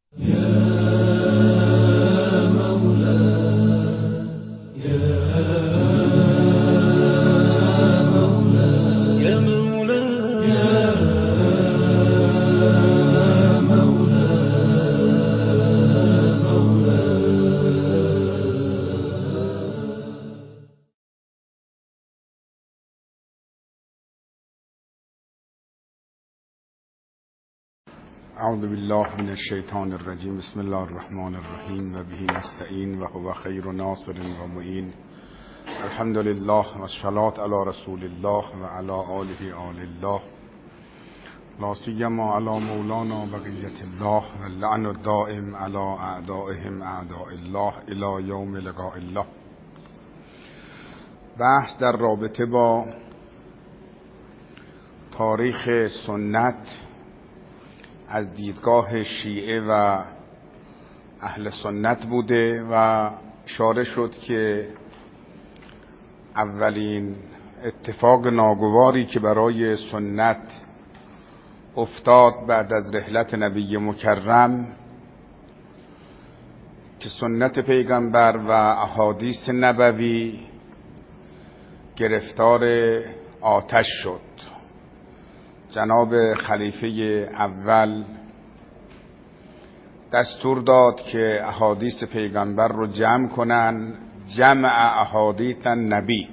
اعوذ بالله من الشیطان الرجیم. بسم الله الرحمن الرحیم و به نستعین و هو خیر ناصر و معین. الحمد لله و الصلاة علی رسول الله و علی آله آل الله، لا سیما علی مولانا بقیة الله و اللعن الدائم علی اعدائهم اعداء الله الی یوم لقاء الله. بحث در رابطه با تاریخ سنت از دیدگاه شیعه و اهل سنت بوده و اشاره شد که اولین اتفاق ناگواری که برای سنت افتاد بعد از رحلت نبی مکرم که سنت پیغمبر و احادیث نبوی گرفتار آتش شد. جناب خلیفه اول دستور داد که احادیث پیغمبر رو جمع کنن، جمع احادیث نبی.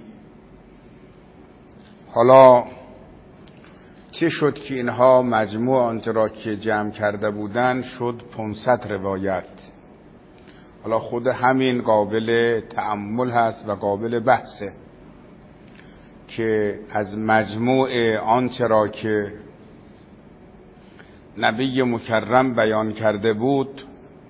حالا چه شد که اینها مجموع آنچه را که جمع کرده بودن شد 500 روایت. حالا خود همین قابل تأمل هست و قابل بحثه که از مجموع آنچه را که نبی مکرم بیان کرده بود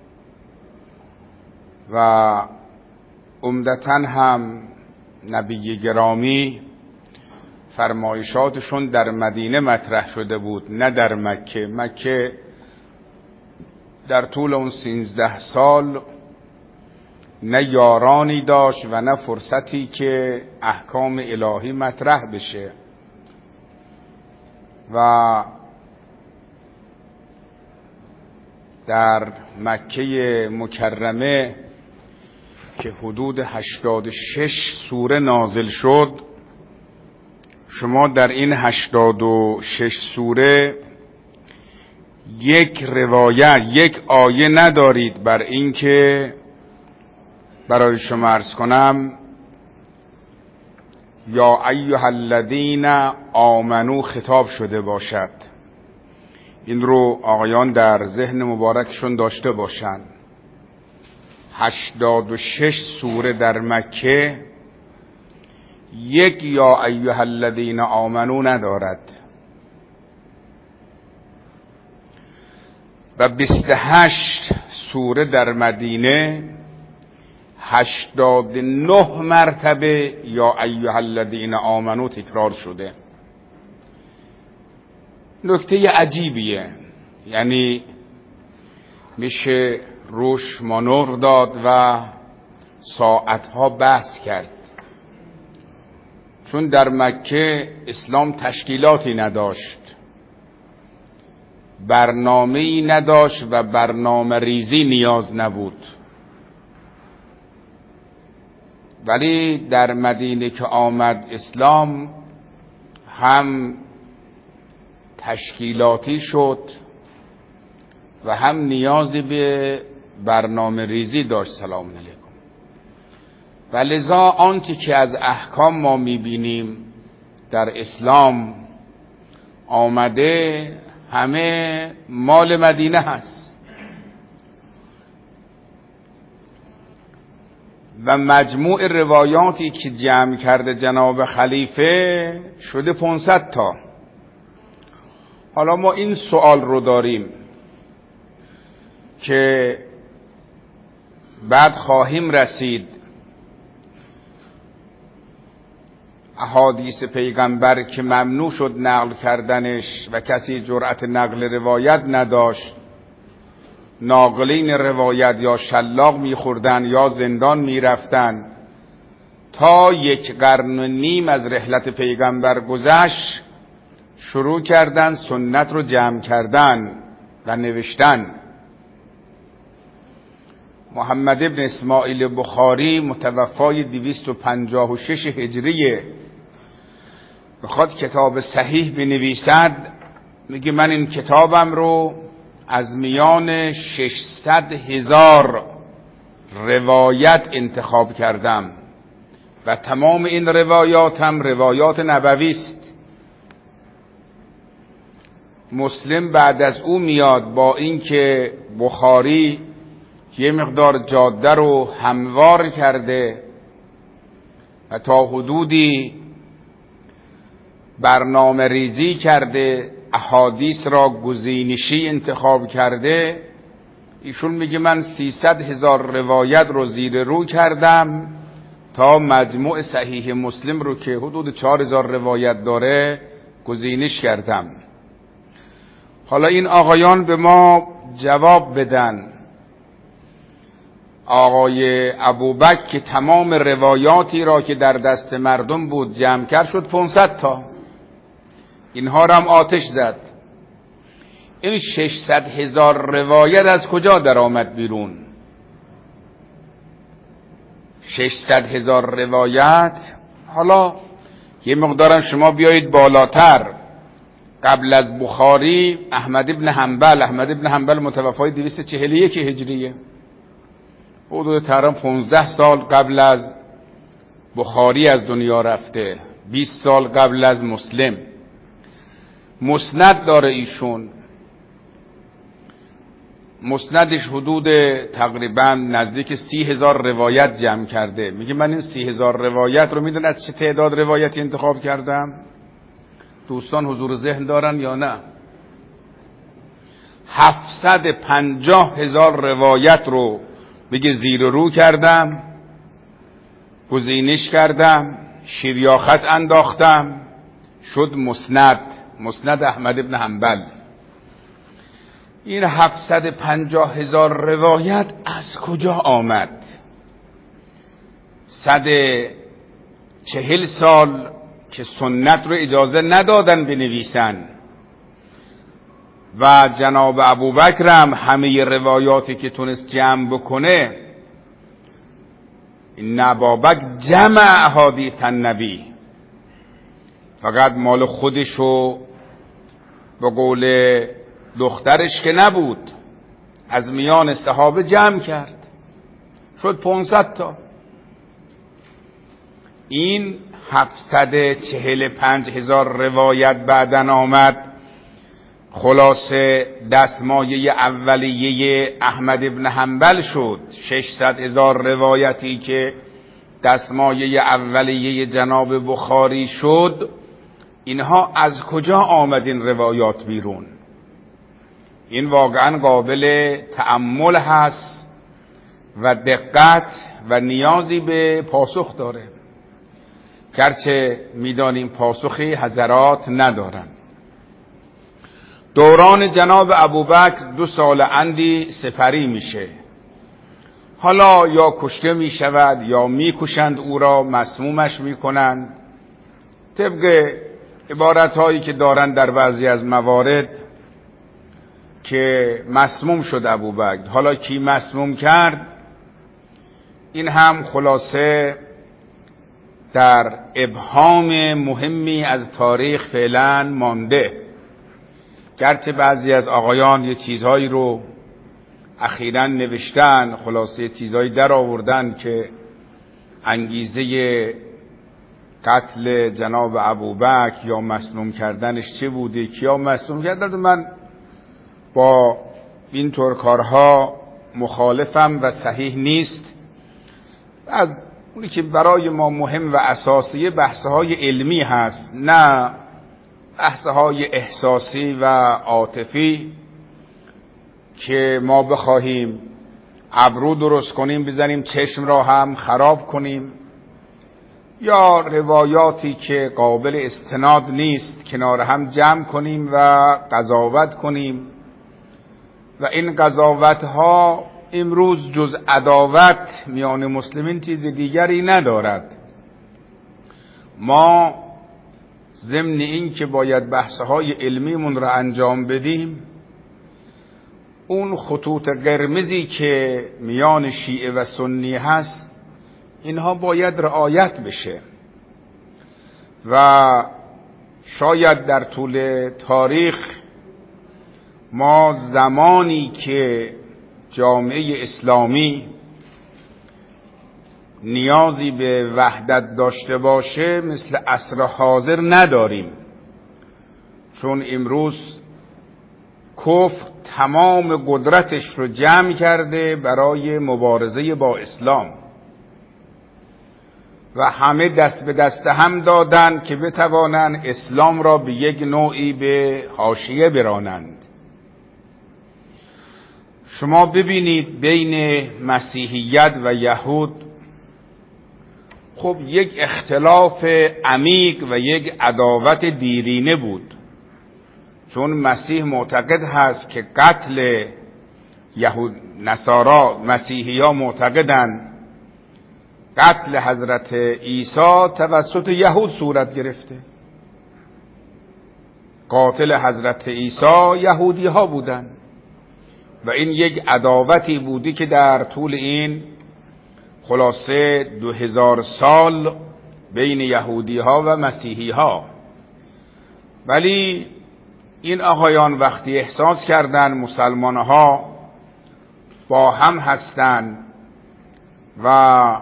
و عمدتاً هم نبی گرامی فرمایشاتشون در مدینه مطرح شده بود، نه در مکه. مکه در طول اون 13 سال نه یارانی داشت و نه فرصتی که احکام الهی مطرح بشه و در مکه مکرمه که حدود 86 سوره نازل شد، شما در این 86 سوره یک روایت، یک آیه ندارید بر این که برای شما عرض کنم یا ایها الذین آمنو خطاب شده باشد. این رو آقایان در ذهن مبارکشون داشته باشن. 86 سوره در مکه یک یا ایها الذین آمنو ندارد و 28 سوره در مدینه 89 مرتبه یا ایها الذین آمنو تکرار شده. نکته عجیبیه، یعنی میشه روش مانور داد و ساعتها بحث کرد، چون در مکه اسلام تشکیلاتی نداشت، برنامه‌ای نداشت و برنامه ریزی نیاز نبود. ولی در مدینه که آمد اسلام هم تشکیلاتی شد و هم نیازی به برنامه ریزی داشت. سلام علیکم. و لذا آنچه که از احکام ما میبینیم در اسلام آمده همه مال مدینه هست و مجموع روایاتی که جمع کرده جناب خلیفه شده 500 تا. حالا ما این سوال رو داریم که بعد خواهیم رسید احادیث پیغمبر که ممنوع شد نقل کردنش و کسی جرأت نقل روایت نداشت، ناقلین روایت یا شلاق میخوردن یا زندان میرفتن. تا 1.5 قرن از رحلت پیغمبر گذشت شروع کردن سنت رو جمع کردن و نوشتن. محمد ابن اسماعیل بخاری متوفای 256 هجریه بخواد کتاب صحیح بنویسد، میگه من این کتابم رو از میان 600,000 روایت انتخاب کردم و تمام این روایات هم روایات نبوی است. مسلم بعد از او میاد، با اینکه بخاری یه مقدار جاده رو هموار کرده و تا حدودی برنامه ریزی کرده، احادیث را گزینشی انتخاب کرده، ایشون میگه من 300,000 روایت رو زیر رو کردم تا مجموع صحیح مسلم رو که حدود 4,000 روایت داره گزینش کردم. حالا این آقایان به ما جواب بدن. آقای ابوبکر که تمام روایاتی را که در دست مردم بود جمع کرد شد 500 تا، اینها را هم آتش زد. این 600,000 روایت از کجا در آمد بیرون؟ 600,000 روایت. حالا یه مقدارم شما بیایید بالاتر. قبل از بخاری احمد ابن حنبل متوفای 241 هجریه، حدود تقریبا 15 سال قبل از بخاری از دنیا رفته، 20 سال قبل از مسلم. مسند داره ایشون، مسندش حدود تقریبا نزدیک 30,000 روایت جمع کرده. میگه من این 30,000 روایت رو میدونن از چه تعداد روایتی انتخاب کردم؟ دوستان حضور ذهن دارن یا نه؟ 750,000 روایت رو میگه زیر رو کردم، گزینش کردم، شیریاخت انداختم، شد مسند احمد ابن حنبل. این 750,000 روایت از کجا آمد؟ 140 سال که سنت رو اجازه ندادن بنویسن و جناب ابوبکر هم همه روایاتی که تونست جمع بکنه، این ابوبکر جمع احادیث النبی، فقط مال خودشو به قول دخترش که نبود، از میان صحابه جمع کرد، شد 500 تا. این 745,000 روایت بعدن آمد، خلاصه دستمایه اولیه احمد ابن حنبل شد. 600,000 روایتی که دستمایه اولیه جناب بخاری شد، اینها از کجا آمد این روایات بیرون؟ این واقعا قابل تأمل هست و دقت و نیازی به پاسخ داره، گرچه میدانیم پاسخی حضرات ندارن. دوران جناب ابوبکر 2 سال اندی سپری میشه. حالا یا کشته میشود یا میکشند او را، مسمومش میکنند. طبق عبارت هایی که دارن در بعضی از موارد که مسموم شد ابوبکر. حالا کی مسموم کرد؟ این هم خلاصه در ابهام مهمی از تاریخ فعلا مانده، گرچه بعضی از آقایان یه چیزهایی رو اخیراً نوشتن، خلاصه چیزهایی در آوردن که انگیزه قتل جناب ابوبکر یا مسموم کردنش چه بوده، کیا مسموم کردن. من با این طور کارها مخالفم و صحیح نیست. از اونی که برای ما مهم و اساسی بحث‌های علمی هست، نه بحث‌های احساسی و عاطفی که ما بخواهیم ابرو درست کنیم بزنیم چشم را هم خراب کنیم، یا روایاتی که قابل استناد نیست کنار هم جمع کنیم و قضاوت کنیم. و این قضاوت ها امروز جز عداوت میان مسلمین چیز دیگری ندارد. ما ضمن این که باید بحث‌های علمیمون را انجام بدیم، اون خطوط قرمزی که میان شیعه و سنی هست اینها باید رعایت بشه و شاید در طول تاریخ ما زمانی که جامعه اسلامی نیازی به وحدت داشته باشه مثل عصر حاضر نداریم، چون امروز کفر تمام قدرتش رو جمع کرده برای مبارزه با اسلام و همه دست به دست هم دادن که بتوانند اسلام را به یک نوعی به حاشیه برانند. شما ببینید بین مسیحیت و یهود خب یک اختلاف عمیق و یک عداوت دیرینه بود، چون مسیح معتقد هست که قتل یهود نصارا، مسیحی ها معتقدند قتل حضرت عیسی توسط یهود صورت گرفته. قاتل حضرت عیسی یهودی ها بودند و این یک عداوتی بودی که در طول این خلاصه 2000 سال بین یهودی ها و مسیحی ها. ولی این آقایان وقتی احساس کردند مسلمان ها با هم هستند و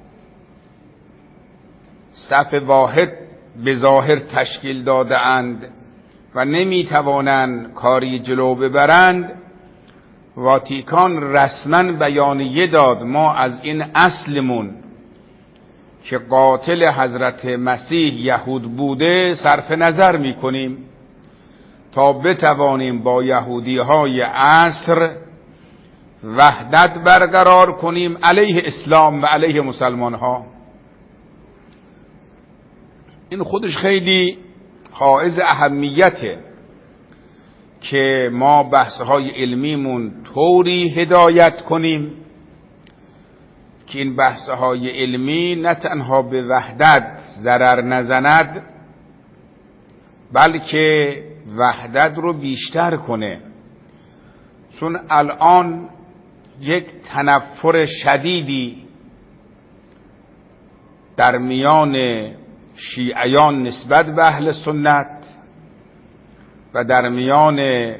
صف واحد به ظاهر تشکیل داده اند و نمی توانند کاری جلو ببرند، واتیکان رسما بیانیه داد ما از این اصلمون که قاتل حضرت مسیح یهود بوده صرف نظر می کنیم تا بتوانیم با یهودی های عصر وحدت برقرار کنیم علیه اسلام و علیه مسلمان ها. این خودش خیلی حائز اهمیته که ما بحث‌های علمیمون طوری هدایت کنیم که این بحث‌های علمی نه تنها به وحدت ضرر نزند بلکه وحدت رو بیشتر کنه، چون الان یک تنفر شدیدی در میان شیعیان نسبت به اهل سنت و در میان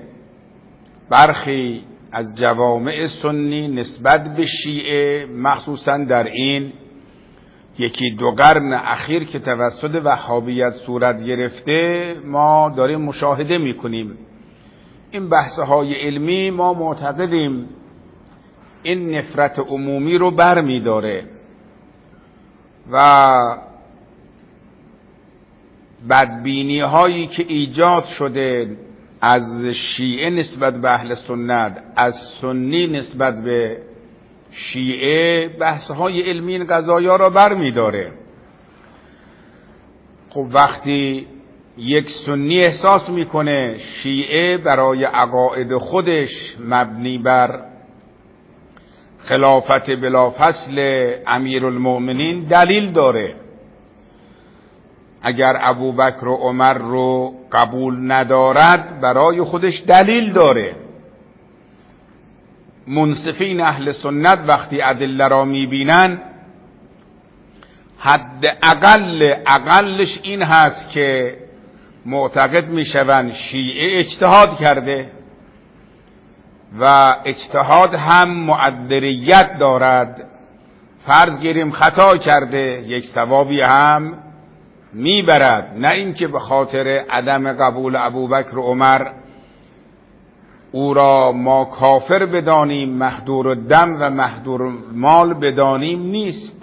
برخی از جوامع سنی نسبت به شیعه، مخصوصا در این یکی دو قرن اخیر که توسط وهابیت صورت گرفته ما داریم مشاهده میکنیم. این بحث‌های علمی ما معتقدیم این نفرت عمومی رو بر می داره و بدبینی هایی که ایجاد شده از شیعه نسبت به اهل سنت، از سنی نسبت به شیعه، بحث های علمی این قضایا را بر می داره. خب وقتی یک سنی احساس میکنه شیعه برای عقاید خودش مبنی بر خلافت بلافصل امیرالمؤمنین دلیل داره، اگر ابوبکر و عمر رو قبول ندارد برای خودش دلیل داره. منصفین اهل سنت وقتی ادله را میبینن حد اقلش این هست که معتقد میشوند شیعه اجتهاد کرده و اجتهاد هم مؤدریت دارد، فرض گیریم خطا کرده یک ثوابی هم میبرد، نه اینکه به خاطر عدم قبول ابوبکر و عمر او را ما کافر بدانیم، محظور الدم و محظور مال بدانیم نیست.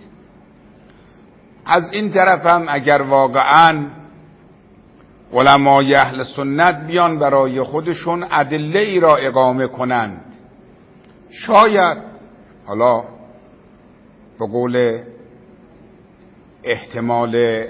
از این طرف هم اگر واقعا علمای اهل سنت بیان برای خودشون ادله ای را اقامه کنند، شاید حالا به قول احتمال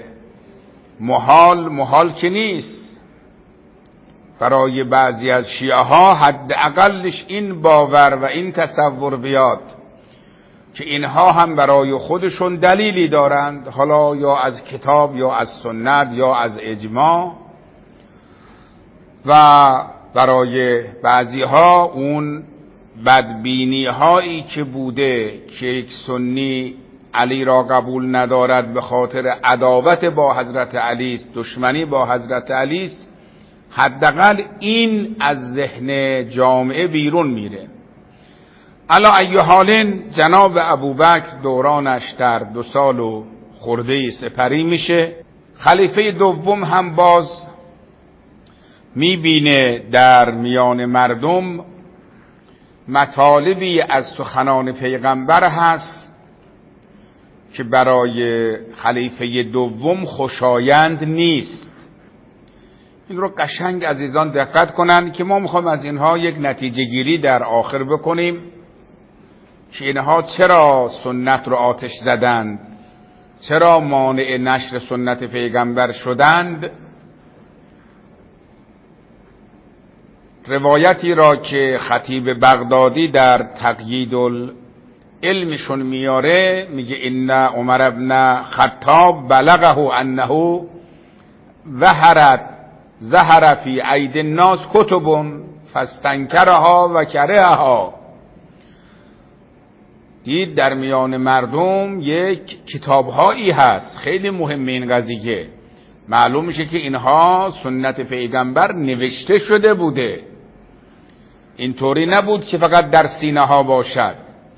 محال که نیست، برای بعضی از شیعه ها حد اقلش این باور و این تصور بیاد که اینها هم برای خودشون دلیلی دارند، حالا یا از کتاب یا از سنت یا از اجماع، و برای بعضی ها اون بدبینی هایی که بوده که یک سنی علی را قبول ندارد به خاطر عداوت با حضرت علی است، دشمنی با حضرت علی است، حداقل این از ذهن جامعه بیرون میره. علی ای حال جناب ابوبکر دورانش در 2 سال و خورده سپری میشه. خلیفه دوم هم باز میبینه در میان مردم مطالبی از سخنان پیغمبر هست که برای خلیفه دوم خوشایند نیست. این رو قشنگ عزیزان دقت کنن که ما میخوایم از اینها یک نتیجه گیری در آخر بکنیم که اینها چرا سنت رو آتش زدند، چرا مانع نشر سنت پیغمبر شدند. روایتی را که خطیب بغدادی در تقیید العلمشون میاره میگه ان عمر ابن خطاب بلغه انه ظهر فی اید الناس کتب فاستنکرها و کرهها. دید در میان مردم یک کتابهایی هست، خیلی مهمه این قضیه. معلوم میشه که اینها سنت پیغمبر نوشته شده بوده، اینطوری نبود که فقط در سینه ها باشد.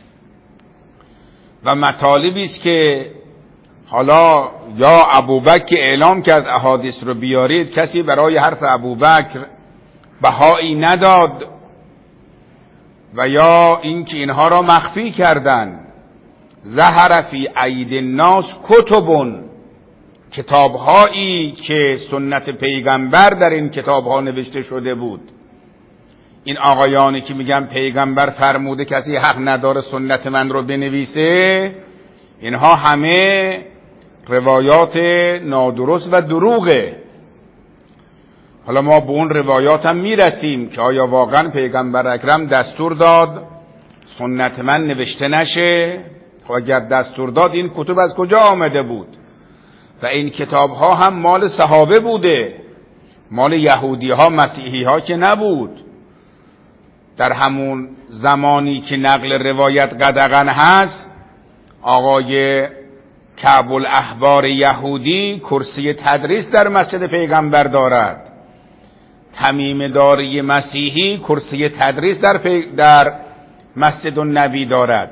و مطالبی است که حالا یا ابوبکر اعلام کرد احادیث رو بیارید، کسی برای حرف ابوبکر بهایی نداد، و یا اینکه اینها را مخفی کردند. ظهر فی اید الناس کتبون، کتابهایی که سنت پیغمبر در این کتابها نوشته شده بود. این آقایانی که میگن پیغمبر فرموده کسی حق نداره سنت من رو بنویسه، اینها همه روایات نادرست و دروغه. حالا ما به اون روایات هم میرسیم که آیا واقعا پیغمبر اکرم دستور داد سنت من نوشته نشه؟ خب اگر دستور داد این کتب از کجا آمده بود؟ و این کتاب ها هم مال صحابه بوده، مال یهودی ها مسیحی ها که نبود. در همون زمانی که نقل روایت قدغن هست، آقای کعب الاحبار یهودی کرسی تدریس در مسجد پیغمبر دارد، تمیم داری مسیحی کرسی تدریس در مسجد النبی دارد.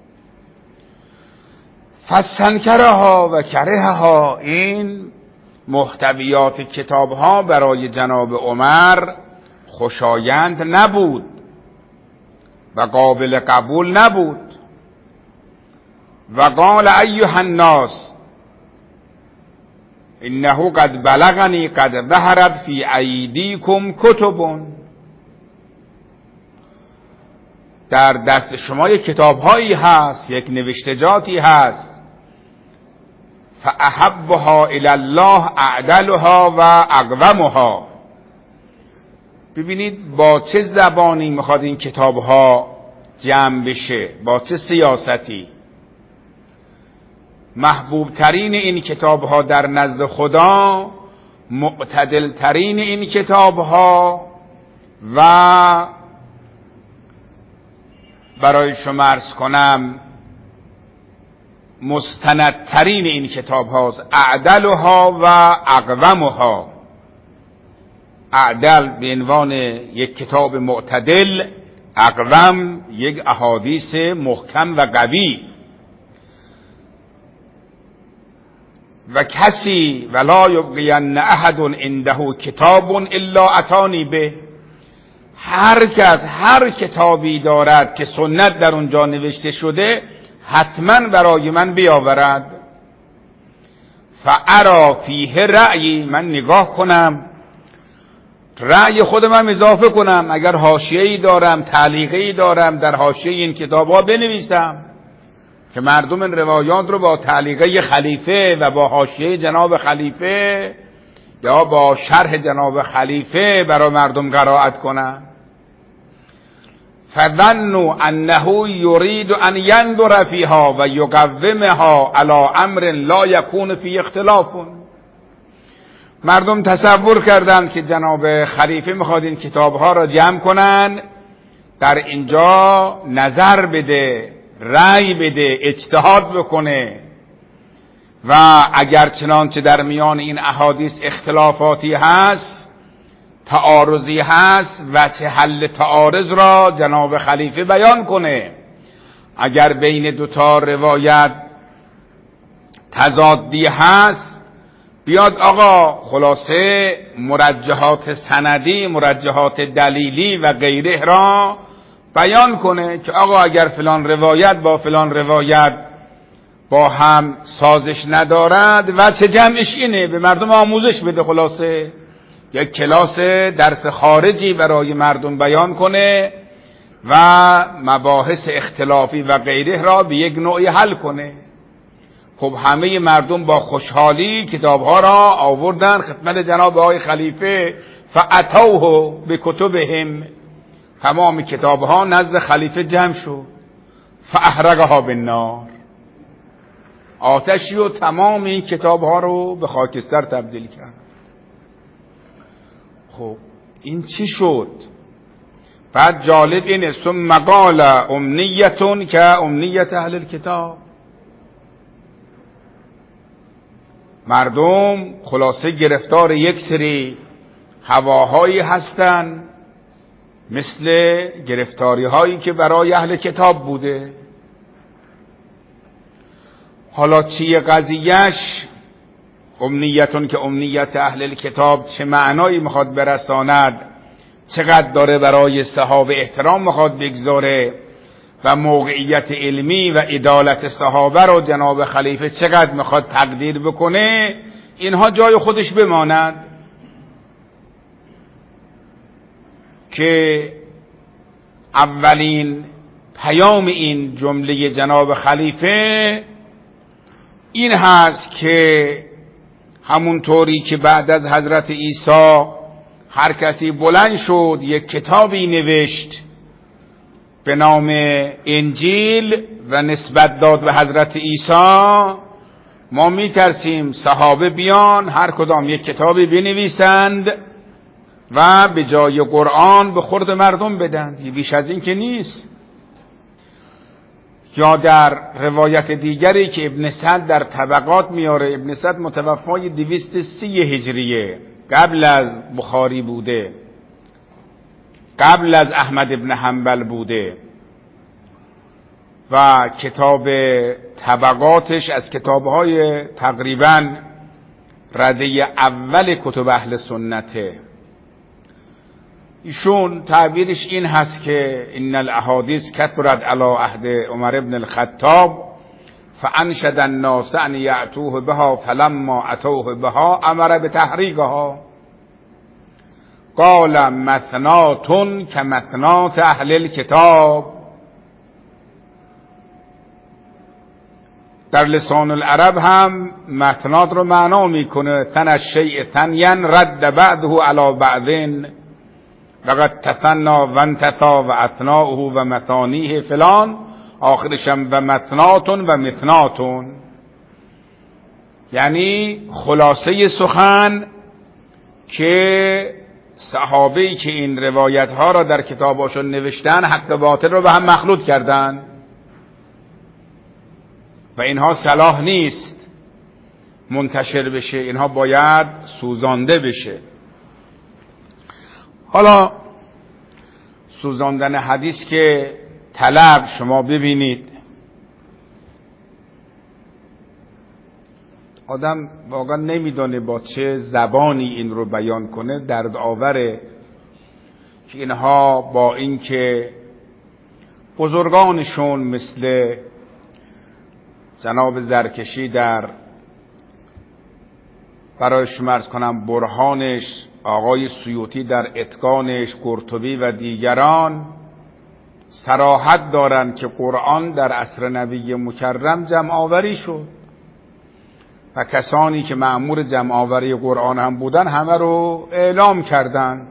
فاستنکرها و کرهها، این محتویات کتابها برای جناب عمر خوشایند نبود و قابل قبول نبود. و قال ایها الناس انه قد بلغنی قد ظهرت فی ایدیکم کتب، در دست شما یک کتابهایی هست، یک نوشتجاتی هست. فاحبها الی الله اعدلها و اقومها. ببینید با چه زبانی میخواد این کتابها جمع بشه، با چه سیاستی. محبوب ترین این کتابها در نزد خدا، معتدل ترین این کتابها و برای شما عرض کنم مستندترین این کتاب هاست. اعدلها و اقومها. اعدل به عنوان یک کتاب معتدل، اقوم یک احادیث محکم و قوی. و کسی ولا یبقین احد عنده کتاب الا اتانی به، هر کس هر کتابی دارد که سنت در اونجا نوشته شده حتما برای من بیاورد. فارا فیه رأیی، من نگاه کنم رأی خودم هم اضافه کنم، اگر حاشیه‌ای دارم تعلیقی دارم در حاشیه این کتاب‌ها بنویسم که مردم این روایات رو با تعلیقه خلیفه و با حاشیه جناب خلیفه یا با شرح جناب خلیفه برای مردم قرائت کنم. فظنوا انه یرید ان ينظر فيها و یقومها على امر لا يكون فيه اختلاف. مردم تصور کردند که جناب خلیفه میخواد این کتابها را جمع کنن در اینجا نظر بده، رأی بده، اجتهاد بکنه و اگر چنانچه در میان این احادیث اختلافاتی هست، تعارضی هست، وجه حل تعارض را جناب خلیفه بیان کنه. اگر بین دوتا روایت تضادی هست، بیاد آقا خلاصه مرجحات سندی، مرجحات دلیلی و غیره را بیان کنه که آقا اگر فلان روایت با فلان روایت با هم سازش ندارد و چه جمعش اینه، به مردم آموزش بده. خلاصه یک کلاس درس خارجی برای مردم بیان کنه و مباحث اختلافی و غیره را به یک نوعی حل کنه. خب همه مردم با خوشحالی کتابها را آوردن خدمت جناب آقای خلیفه، فاتوه بکتبهم، تمام کتابها نزد خلیفه جمع شد، فاحرقها بالنار، آتشی و تمام این کتابها رو به خاکستر تبدیل کرد. خب این چی شد؟ بعد جالب اینه ثم قال امنیتون که امنیت اهل الکتاب، مردم خلاصه گرفتار یک سری هواهایی هستن، مثل گرفتاری هایی که برای اهل کتاب بوده. حالا چیه قضیهش؟ امنیتون که امنیت اهل کتاب چه معنایی میخواد برساند، چقدر داره برای صحابه احترام میخواد بگذاره و موقعیت علمی و عدالت صحابه رو جناب خلیفه چقدر میخواد تقدیر بکنه، اینها جای خودش بماند که اولین پیام این جمله جناب خلیفه این هست که همونطوری که بعد از حضرت عیسی هر کسی بلند شد یک کتابی نوشت به نام انجیل و نسبت داد به حضرت عیسی، ما میترسیم صحابه بیان هر کدام یک کتابی بنویسند و به جای قرآن به خورد مردم بدن. بیش از این که نیست. یا در روایت دیگری که ابن سعد در طبقات میاره، ابن سعد متوفای 230 هجریه، قبل از بخاری بوده، قبل از احمد ابن حنبل بوده و کتاب طبقاتش از کتابهای تقریبا رده اول کتب اهل سنته. ایشون تعبیرش این هست که ان الاحادیث کثرت علی عهد عمر بن الخطاب فانشد الناس ان یأتوه بها فلما اتوه بها امر بتحریقها قال مثناتون کمثنات اهل الکتاب. در لسان العرب هم مثنات رو معنا میکنه تن الشیء ثنیا رد بعضه علی بعض وقد تثنا و انتثا و اثناؤه و مثانیه فلان، آخرشم و مثناتون و مثناتون. یعنی خلاصه سخن که صحابه‌ای که این روایت ها را در کتاباشون نوشتن حق باطل رو به هم مخلوط کردن و اینها صلاح نیست منتشر بشه، اینها باید سوزانده بشه. حالا سوزاندن حدیث که طلب، شما ببینید آدم واقعا نمیدونه با چه زبانی این رو بیان کنه. درد آوره که اینها با اینکه بزرگانشون مثل جناب زرکشی در برای شما عرض کنم برهانش، آقای سیوطی در اتقانش، قرطبی و دیگران صراحت دارند که قرآن در عصر نبی مکرم جمع آوری شد و کسانی که مأمور جمع آوری قرآن هم بودن همه رو اعلام کردند.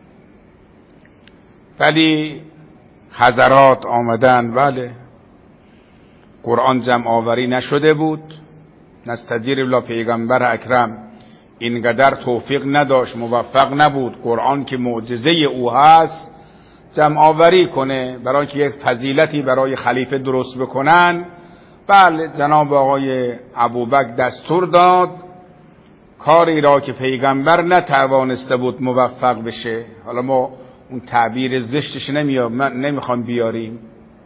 ولی حضرات آمدن بله قرآن جمع آوری نشده بود، نستجیر الله پیغمبر اکرم اینقدر توفیق نداشت، موفق نبود. قرآن که معجزه او هست جمع آوری کنه برای اینکه یک فضیلتی برای خلیفه درست بکنن. بله جناب آقای ابوبکر دستور داد کاری را که پیغمبر نتوانسته بود موفق بشه. حالا ما اون تعبیر زشتش نمیخوام بیاریم.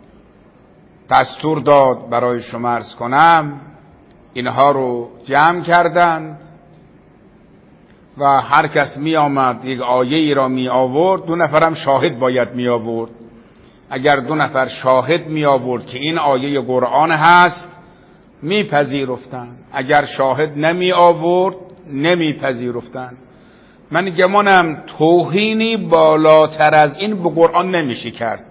دستور داد برای شما عرض کنم اینها رو جمع کردند و هر کس می آمد یک آیه ای را می آورد، 2 نفرم شاهد باید می آورد. اگر 2 نفر شاهد می آورد که این آیه قرآن هست می پذیرفتند، اگر شاهد نمی آورد نمی پذیرفتند. من گمانم توهینی بالاتر از این به قرآن نمیشه کرد،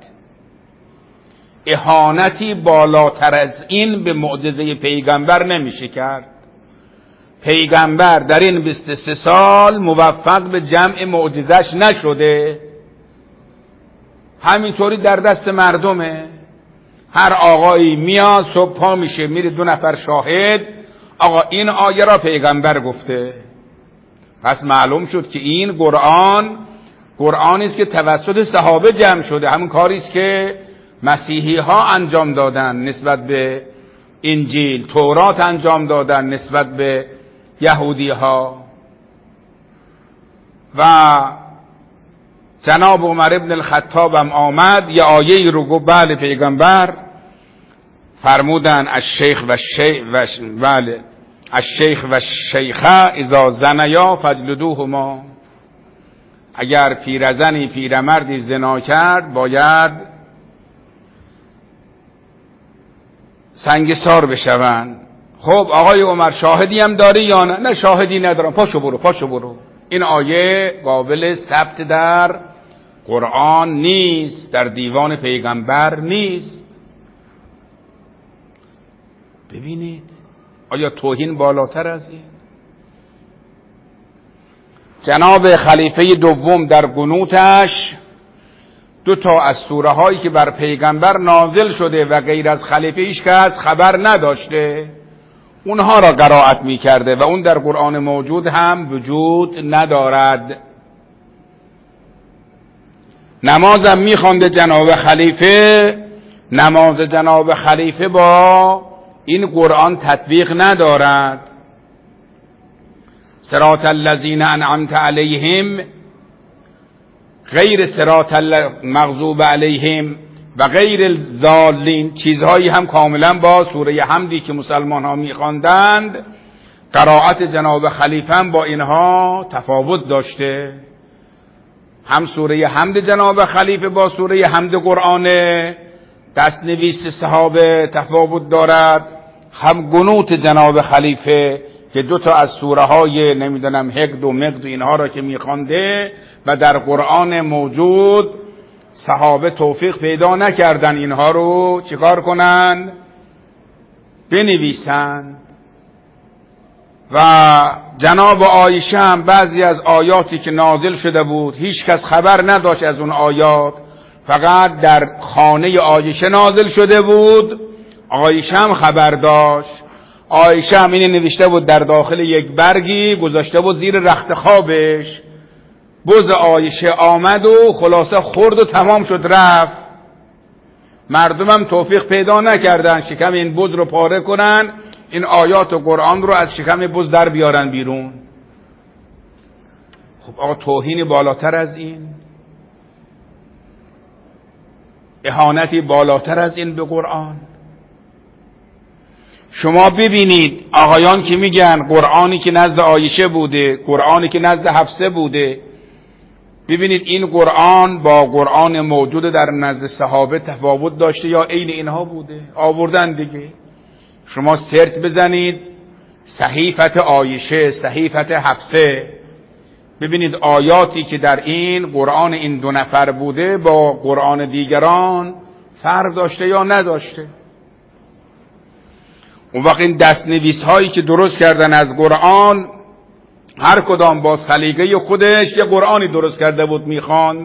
اهانتی بالاتر از این به معجزه پیغمبر نمیشه کرد. پیغمبر در این 23 سال موفق به جمع معجزش نشده، همینطوری در دست مردمه. هر آقایی میاد صبح پا میشه میره 2 نفر شاهد، آقا این آیه را پیغمبر گفته. پس معلوم شد که این قرآنی است که توسط صحابه جمع شده، همون کاری است که مسیحی ها انجام دادن نسبت به انجیل، تورات انجام دادن نسبت به یهودی ها. و جناب عمر ابن الخطاب هم آمد یه آیه رو گفت، بله پیغمبر فرمودن الشیخ و شیخه اذا زنیا فاجلدوهما، اگر پیرزنی پیرمردی زنا کرد باید سنگسار بشوند. خب آقای عمر شاهدی هم داری یا نه؟ نه شاهدی ندارم. پاشو برو. این آیه قابل ثبت در قرآن نیست، در دیوان پیغمبر نیست. ببینید آیا توهین بالاتر از این؟ جناب خلیفه دوم در قنوتش 2 از سوره هایی که بر پیغمبر نازل شده و غیر از خلیفه هیچ کس خبر نداشته اونها را قرائت می کرده و اون در قرآن موجود هم وجود ندارد. نمازم می خوانده جناب خلیفه، نماز جناب خلیفه با این قرآن تطبیق ندارد. صراط الذین انعمت علیهم غیر صراط المغضوب علیهم و غیر الضالین، چیزهایی هم کاملا با سوره حمدی که مسلمان ها میخواندند قرائت جناب خلیفه هم با اینها تفاوت داشته. هم سوره حمد جناب خلیفه با سوره حمد قرآن دستنویس صحابه تفاوت دارد، هم قنوت جناب خلیفه که 2 از سوره های نمیدونم حقد و مقد و اینها را که میخوانده و در قرآن موجود صحابه توفیق پیدا نکردن اینها رو چیکار کنن؟ بنویسن. و جناب عایشه هم بعضی از آیاتی که نازل شده بود هیچ کس خبر نداشت از اون آیات، فقط در خانه عایشه نازل شده بود، عایشه هم خبر داشت. عایشه هم اینه نوشته بود در داخل یک برگی گذاشته بود زیر رخت خوابش. بز عایشه آمد و خلاصه خورد و تمام شد رفت. مردمم توفیق پیدا نکردن شکم این بز رو پاره کنن، این آیات و قرآن رو از شکم بز در بیارن بیرون. خب آقا توهین بالاتر از این، اهانتی بالاتر از این به قرآن. شما ببینید آقایان که میگن قرآنی که نزد عایشه بوده، قرآنی که نزد حفصه بوده، ببینید این قرآن با قرآن موجود در نزد صحابه تفاوت داشته یا عین اینها بوده؟ آوردن دیگه. شما سرچ بزنید صحیفت عایشه، صحیفت حفصه، ببینید آیاتی که در این قرآن این 2 نفر بوده با قرآن دیگران فرق داشته یا نداشته. اون وقت این دستنویس هایی که درست کردن از قرآن هر کدام با سلیقه خودش یه قرآنی درست کرده بود میخواند.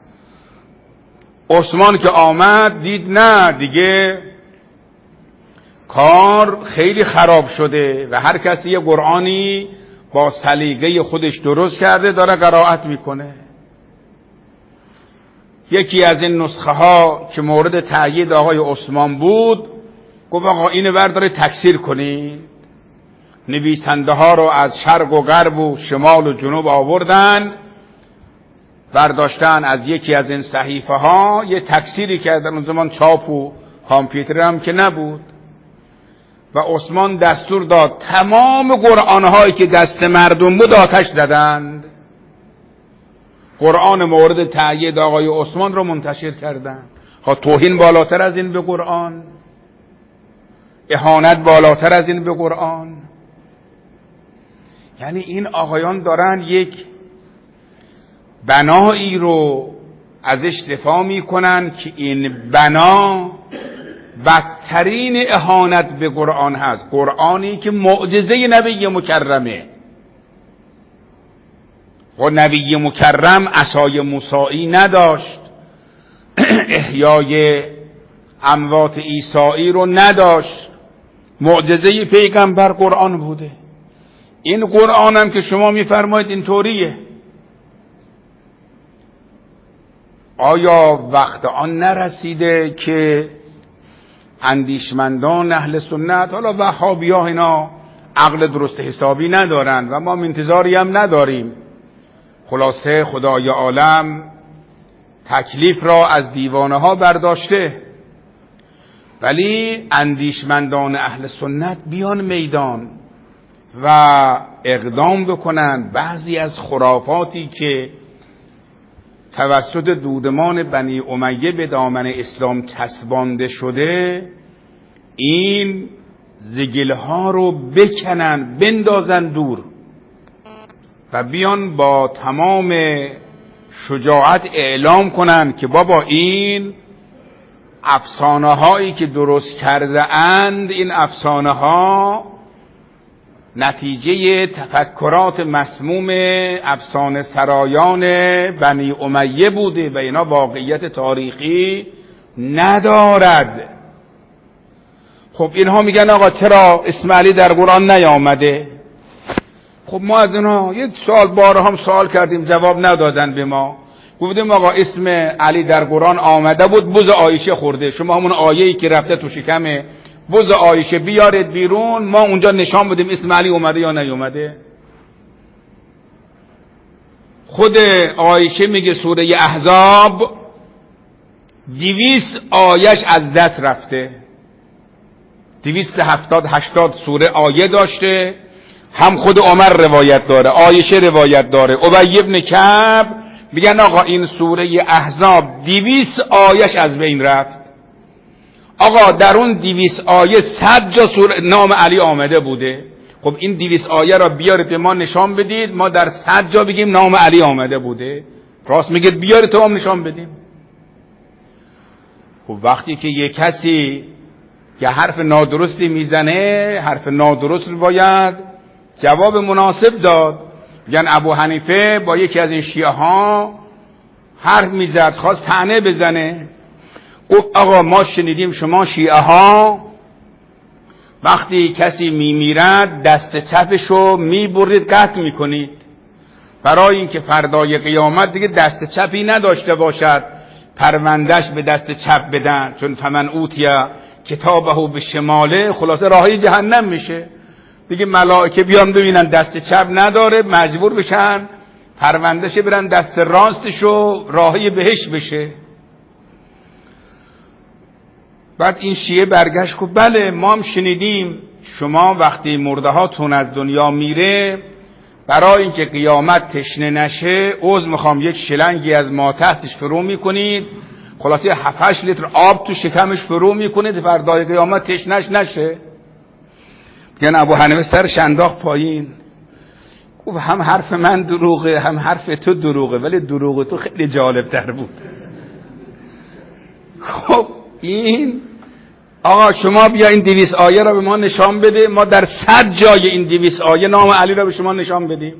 عثمان که آمد دید نه دیگه کار خیلی خراب شده و هر کسی یه قرآنی با سلیقه خودش درست کرده داره قرائت میکنه. یکی از این نسخه ها که مورد تأیید آقای عثمان بود گفت آقا اینو برداره تکثیر کنید. نویسنده ها رو از شرق و غرب و شمال و جنوب آوردن، برداشتن از یکی از این صحیفه ها یه تکثیری کردن. اون زمان چاپ و کامپیوتر هم که نبود و عثمان دستور داد تمام قرآن هایی که دست مردم بود آتش زدند. قرآن مورد تأیید آقای عثمان رو منتشر کردن. توهین بالاتر از این به قرآن؟ اهانت بالاتر از این به قرآن؟ یعنی این آقایان دارن یک بنایی رو ازش دفاع میکنن که این بنا بدترین اهانت به قرآن هست. قرآنی که معجزه نبی مکرمه و نبی مکرم عصای موسیی نداشت، احیای اموات عیسایی رو نداشت، معجزه پیغمبر قرآن بوده. این قرآن هم که شما میفرمایید اینطوریه. آیا وقت آن نرسیده که اندیشمندان اهل سنت، حالا وهابی ها اینا عقل درست حسابی ندارن و ما انتظاری هم نداریم، خلاصه خدای عالم تکلیف را از دیوانه ها برداشته، ولی اندیشمندان اهل سنت بیان میدان و اقدام بکنن بعضی از خرافاتی که توسط دودمان بنی امیه به دامن اسلام چسبانده شده، این زگلها رو بکنن، بندازن دور و بیان با تمام شجاعت اعلام کنن که بابا این افسانه هایی که درست کرده اند، این افسانه ها نتیجه تفکرات مسموم افسانه سرایان بنی امیه بوده و اینا واقعیت تاریخی ندارد. خب اینها میگن آقا چرا اسم علی در قرآن نیامده؟ خب ما از اینها یک سال بارها هم سوال کردیم، جواب ندادن به ما. گفتیم آقا اسم علی در قرآن آمده بود، بز عایشه خورده، شما همون آیه‌ای که رفته تو شکم بز عایشه بیارید بیرون، ما اونجا نشان بدیم اسم علی اومده یا نیومده. خود عایشه میگه سوره احزاب 200 آیش از دست رفته، 270-80 سوره آیه داشته. هم خود عمر روایت داره، عایشه روایت داره، ابی ابن کعب میگن آقا این سوره احزاب 200 آیش از بین رفت. آقا در اون 200 آیه 100 جا نام علی آمده بوده. خب این 200 آیه را بیارید به ما نشان بدید، ما در 100 جا بگیم نام علی آمده بوده. راست میگید بیارید تو هم نشان بدیم. خب وقتی که یک کسی که حرف نادرستی میزنه، حرف نادرست رو باید جواب مناسب داد. میگن ابو حنیفه با یکی از این شیعه ها حرف میزد، خواست طعنه بزنه. گفت آقا ما شنیدیم شما شیعه ها وقتی کسی میمیرد دست چپشو میبرید قطع میکنید، برای اینکه فردای قیامت دیگه دست چپی نداشته باشد پروندهش به دست چپ بدن، چون فمن اوتیا کتابهو به شماله، خلاصه راهی جهنم میشه دیگه. ملائکه بیان ببینن دست چپ نداره، مجبور بشن پروندهش برن دست راستشو، راهی بهش بشه. بعد این شیعه برگشت گفت بله ما هم شنیدیم شما وقتی مرده هاتون از دنیا میره برای اینکه قیامت تشنه نشه، عوض میخوام یک شلنگی از ما تحتش فرو میکنید، خلاصه 7-8 لیتر آب تو شکمش فرو میکنید فردای قیامت تشنهش نشه. میگن ابو حنیفه سرش انداخت پایین، گفت هم حرف من دروغه هم حرف تو دروغه، ولی دروغ تو خیلی جالب تر بود. خب این آقا شما بیا این 200 آیه را به ما نشان بده، ما در 100 جای این 200 آیه نام علی را به شما نشان بدیم.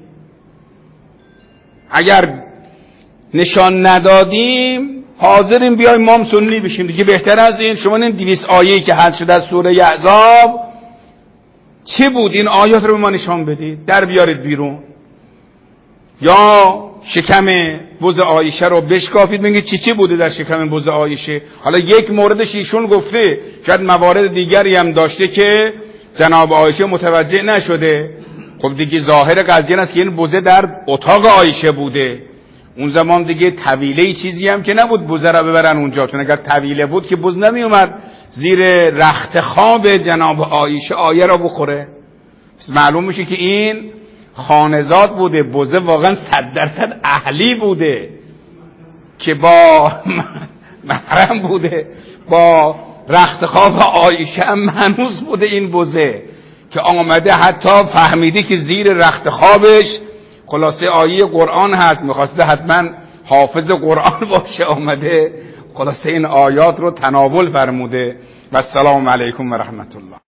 اگر نشان ندادیم حاضریم بیایم ما هم سنی بشیم دیگه. بهتر از این شما این 200 آیه‌ای که حذف شده از سوره احزاب چه بود، این آیات رو به ما نشان بدید، در بیارید بیرون. یا شکم بز عایشه رو بشکافید. میگه چی بوده در شکم بز عایشه؟ حالا یک موردش ایشون گفته، شاید موارد دیگری هم داشته که جناب عایشه متوجه نشده. خب دیگه ظاهر قضیه است که این بزه در اتاق عایشه بوده. اون زمان دیگه طویله چیزی هم که نبود بزه را ببرن اونجا، چون اگر طویله بود که بز نمی اومد زیر رخت خواب جناب عایشه آیه را بخوره. معلوم میشه که این خانزاد بوده، بزه واقعا 100% اهلی بوده که با محرم بوده، با رخت خواب عایشه هم هنوز بوده این بزه که آمده حتی فهمیده که زیر رخت خوابش خلاصه آیه قرآن هست، میخواسته حتما حافظ قرآن باشه، آمده خلاصه این آیات رو تناول فرموده. و السلام علیکم و رحمت الله.